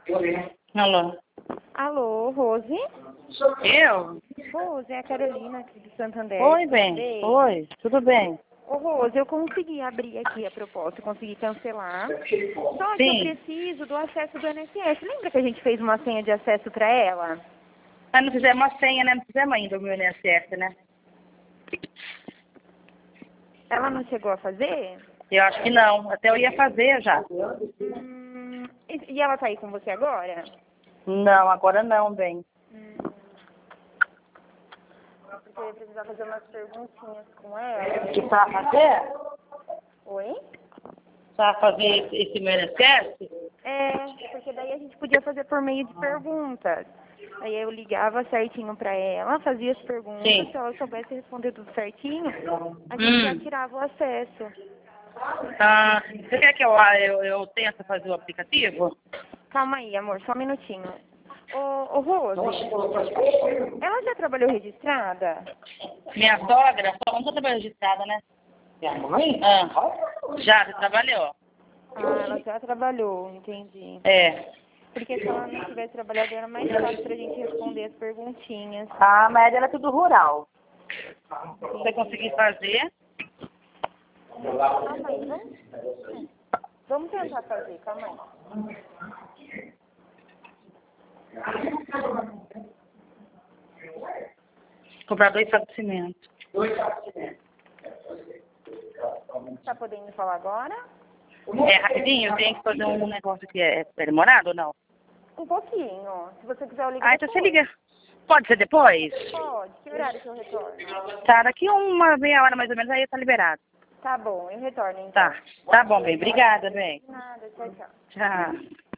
Alô? Alô, Rose? Eu? Rose, é a Carolina aqui do Santander. Oi, bem. Oi, tudo bem? Ô, Rose, eu consegui abrir aqui a proposta, consegui cancelar. Só que eu Sim. preciso do acesso do INSS. Lembra que a gente fez uma senha de acesso para ela? Mas não fizemos uma senha, né? Não fizemos ainda o meu INSS, né? Ela não chegou a fazer? Eu acho que não. Até eu ia fazer já. E ela tá aí com você agora? Não, agora não, bem. Porque eu ia precisar fazer umas perguntinhas com ela. Que pra fazer? Oi? Pra fazer esse meu INSS? Porque daí a gente podia fazer por meio de perguntas. Aí eu ligava certinho pra ela, fazia as perguntas, Sim. se ela soubesse responder tudo certinho, a gente já tirava o acesso. Ah, você quer que eu tente fazer o aplicativo? Calma aí, amor, só um minutinho. Ô Rose, ela já trabalhou registrada? Minha sogra, só não está registrada, né? Minha mãe? Já trabalhou. Ah, ela já trabalhou, entendi. É. Porque se ela não tivesse trabalhado, era mais fácil pra gente responder as perguntinhas. Ah, mas ela é tudo rural. Se você conseguir fazer. Calma aí, vamos tentar fazer, calma aí. Comprar 2 sacos de cimento. Tá podendo falar agora? É, rapidinho, eu tenho que fazer um negócio que é demorado ou não? Um pouquinho. Se você quiser, eu ligo Ah, então você depois. liga. Pode ser depois? Pode. Que horário que eu retorno? Tá, daqui uma meia hora mais ou menos, aí tá liberado. Tá bom, eu retorno então. Tá bom, bem. Obrigada, bem. Nada, tchau, tchau. Tchau.